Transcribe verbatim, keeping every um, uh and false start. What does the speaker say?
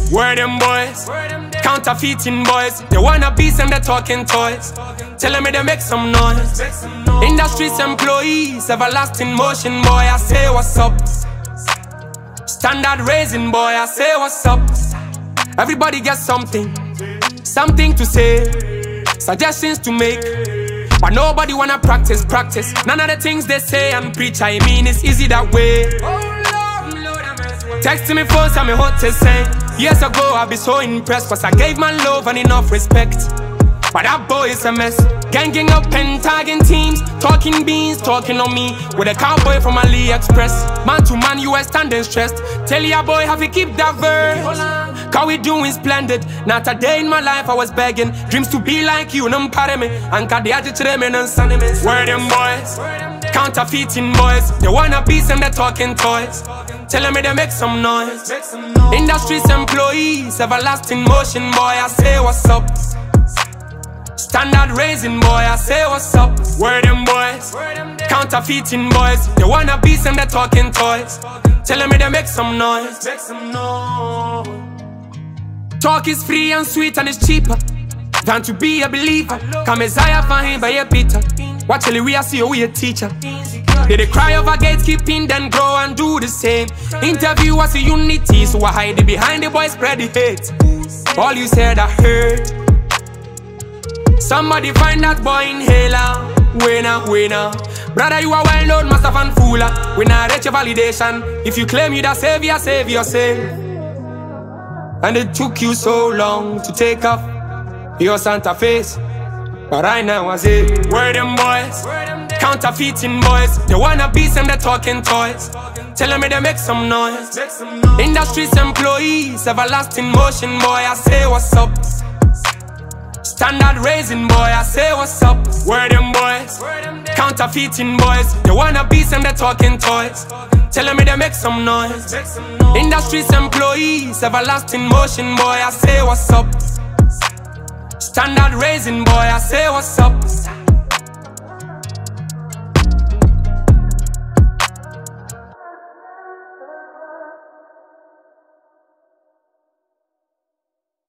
Where them boys? Counterfeiting boys. They wanna be some they talking toys. Telling me they make some noise. Industries employees, everlasting motion boy. I say what's up. Standard raising boy. I say what's up. Everybody gets something, something to say, suggestions to make, but nobody wanna practice, practice. None of the things they say and preach, I mean it's easy that way. Texting me phone, tell me what to say. Years ago I be so impressed, cause I gave my love and enough respect. But that boy is a mess. Ganging up and tagging teams, talking beans, talking on me with a cowboy from AliExpress. Man to man, you are standing stressed. Tell ya boy, have you keep that verse? Cause we doing splendid. Not a day in my life I was begging. Dreams to be like you, num pare me. And kadiaji chire me num sunny me. Where them boys? Counterfeiting boys. They wanna be some they talking toys. Telling me they make some noise. Industries employees, everlasting motion boy. I say what's up. Standard raising boy, I say what's up. Where them boys? Counterfeiting boys. They wanna be some they talking toys. Telling me they make some noise. Talk is free and sweet and it's cheaper than to be a believer. Come Messiah for him by a Peter. Watch till we are see we a teacher. They they cry over gatekeeping, then grow and do the same. Interview was a unity, so I hide it behind the boy, spread the hate. All you said I heard. Somebody find that boy inhaler. Winner, winner. Brother, you are well known, master fan fooler. We not reach your validation. If you claim you the savior, save yourself. And it took you so long to take off your Santa face. But right now I say, where them boys? Counterfeiting boys. They wanna be some they talking toys. Telling me they make some noise. Industries employees, everlasting motion boy. I say what's up. Standard raising boy, I say what's up. Where them boys? Counterfeiting boys. They wanna be some they talking toys. Telling me they make some noise. Industries employees, everlasting motion boy. I say what's up. Standard raising boy, I say what's up.